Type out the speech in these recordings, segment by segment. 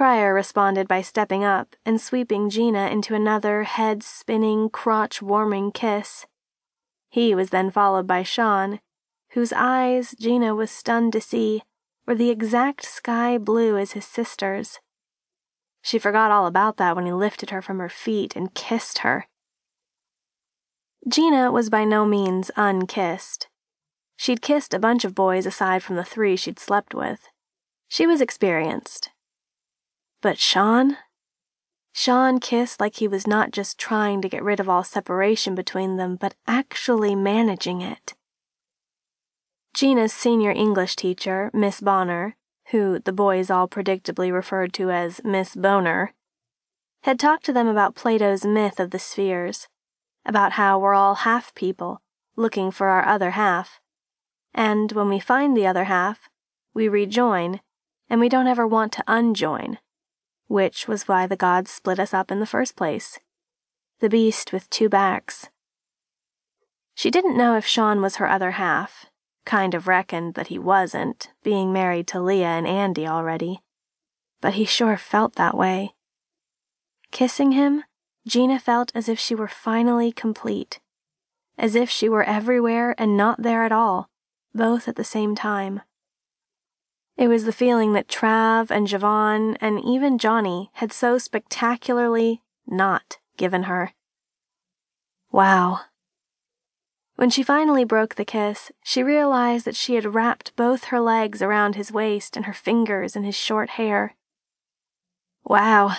Pryor responded by stepping up and sweeping Gina into another head-spinning, crotch-warming kiss. He was then followed by Sean, whose eyes, Gina was stunned to see, were the exact sky blue as his sister's. She forgot all about that when he lifted her from her feet and kissed her. Gina was by no means unkissed. She'd kissed a bunch of boys aside from the 3 she'd slept with. She was experienced. But Sean? Sean kissed like he was not just trying to get rid of all separation between them, but actually managing it. Gina's senior English teacher, Miss Bonner, who the boys all predictably referred to as Miss Boner, had talked to them about Plato's myth of the spheres, about how we're all half people, looking for our other half, and when we find the other half, we rejoin, and we don't ever want to unjoin, which was why the gods split us up in the first place. The beast with 2 backs. She didn't know if Sean was her other half, kind of reckoned that he wasn't, being married to Leah and Andy already, but he sure felt that way. Kissing him, Gina felt as if she were finally complete, as if she were everywhere and not there at all, both at the same time. It was the feeling that Trav and Javon and even Johnny had so spectacularly not given her. Wow. When she finally broke the kiss, she realized that she had wrapped both her legs around his waist and her fingers in his short hair. Wow.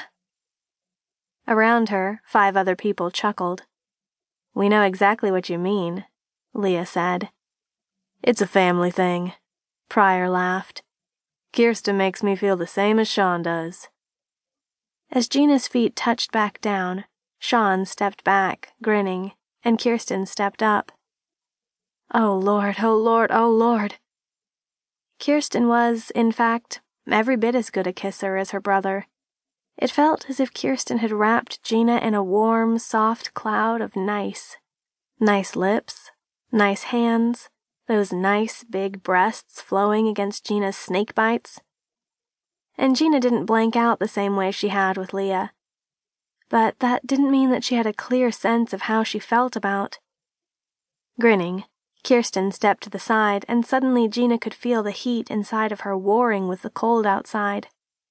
Around her, 5 other people chuckled. "We know exactly what you mean," Leah said. "It's a family thing," Pryor laughed. "Kirsten makes me feel the same as Sean does." As Gina's feet touched back down, Sean stepped back, grinning, and Kirsten stepped up. Oh Lord, oh Lord, oh Lord. Kirsten was, in fact, every bit as good a kisser as her brother. It felt as if Kirsten had wrapped Gina in a warm, soft cloud of nice. Nice lips, nice hands, those nice big breasts flowing against Gina's snake bites. And Gina didn't blank out the same way she had with Leah. But that didn't mean that she had a clear sense of how she felt about. Grinning, Kirsten stepped to the side, and suddenly Gina could feel the heat inside of her warring with the cold outside.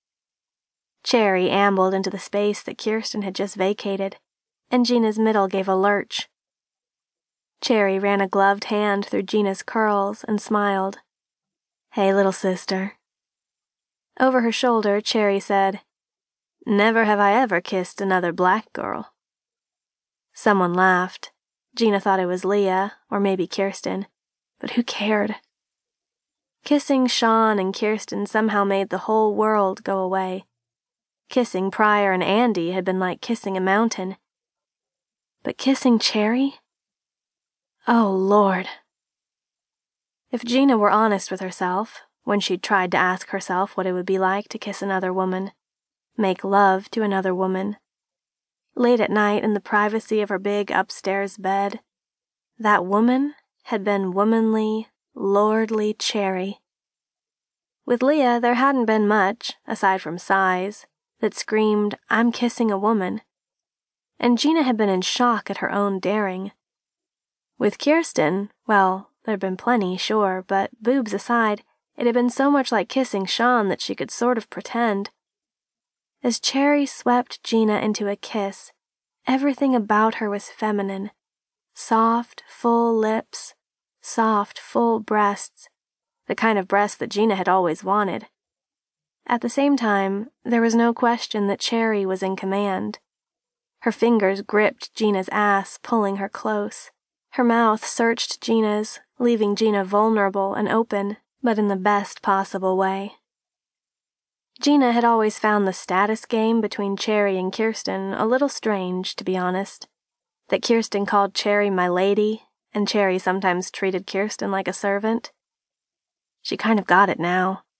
Cherry ambled into the space that Kirsten had just vacated, and Gina's middle gave a lurch. Cherry ran a gloved hand through Gina's curls and smiled. "Hey, little sister." Over her shoulder, Cherry said, "Never have I ever kissed another black girl." Someone laughed. Gina thought it was Leah, or maybe Kirsten, but who cared? Kissing Sean and Kirsten somehow made the whole world go away. Kissing Pryor and Andy had been like kissing a mountain. But kissing Cherry? Oh, Lord. If Gina were honest with herself, when she'd tried to ask herself what it would be like to kiss another woman, make love to another woman, late at night in the privacy of her big upstairs bed, that woman had been womanly, lordly Cherry. With Leah, there hadn't been much, aside from sighs, that screamed, "I'm kissing a woman." And Gina had been in shock at her own daring. With Kirsten, well, there'd been plenty, sure, but boobs aside, it had been so much like kissing Sean that she could sort of pretend. As Cherry swept Gina into a kiss, everything about her was feminine. Soft, full lips, soft, full breasts, the kind of breasts that Gina had always wanted. At the same time, there was no question that Cherry was in command. Her fingers gripped Gina's ass, pulling her close. Her mouth searched Gina's, leaving Gina vulnerable and open, but in the best possible way. Gina had always found the status game between Cherry and Kirsten a little strange, to be honest. That Kirsten called Cherry my lady, and Cherry sometimes treated Kirsten like a servant. She kind of got it now.